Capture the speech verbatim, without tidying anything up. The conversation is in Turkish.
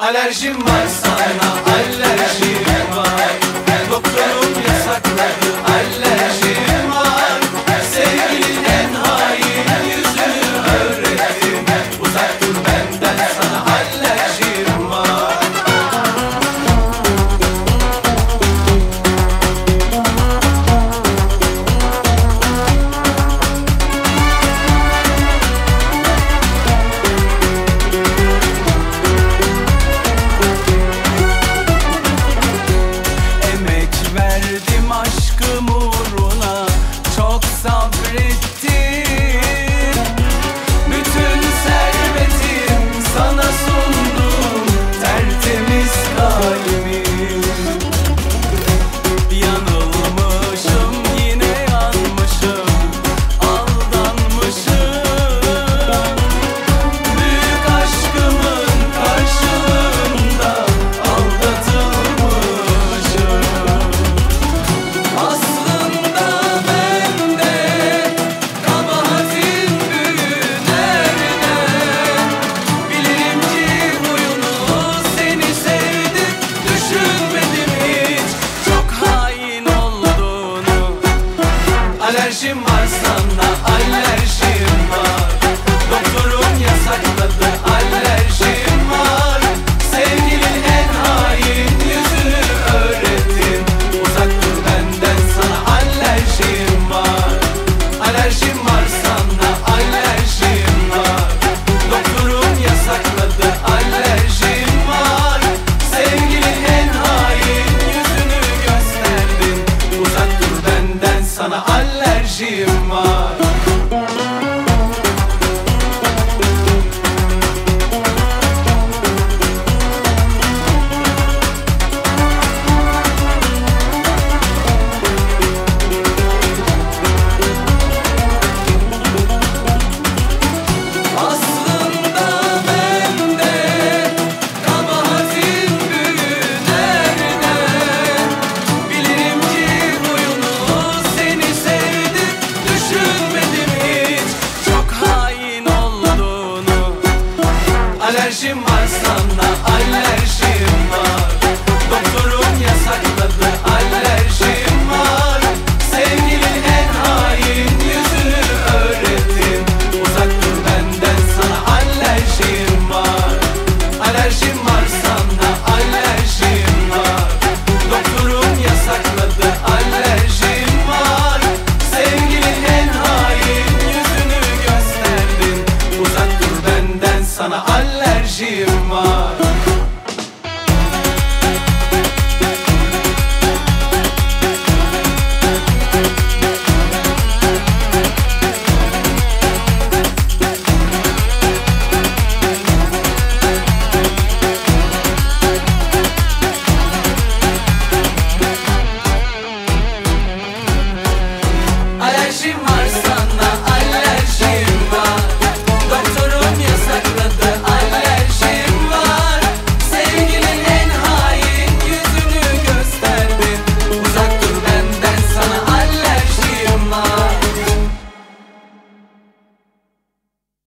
Alerjim var sana, alerjim var. Doktorum yasakladı, alerjim var. Sevgilin en hain yüzünü öğrettim. Uzak dur benden, sana alerjim var. Verdim aşkım uğruna, çok sabrettim. Bütün servetim sana sundum, tertemiz kalbimi. Yanılmışım, yine yanmışım, aldanmışım. Büyük aşkımın karşılığında aldatılmışım. Aslında bende kabahatin büyüğü nerede? Bilirim ki huyunu, seni sevdim, düşünmedim hiç çok hain olduğunu. Alerjim var sana, alerjim var. Doktorum yasakladı, alerjim var. Sevgilin en hain yüzünü öğrettin. Uzak dur benden, sana alerjim var. Alerjim var sana, alerjim var. Doktorum yasakladı, alerjim var. Sevgilin en hain yüzünü gösterdin. Uzak dur benden, sana alerjim var. Aslında bende kabahatin büyüğü nerede? Bilirim ki huyunu, seni sevdim, düşünmedim hiç çok hain olduğunu. Alerjim var sana, alerjim var.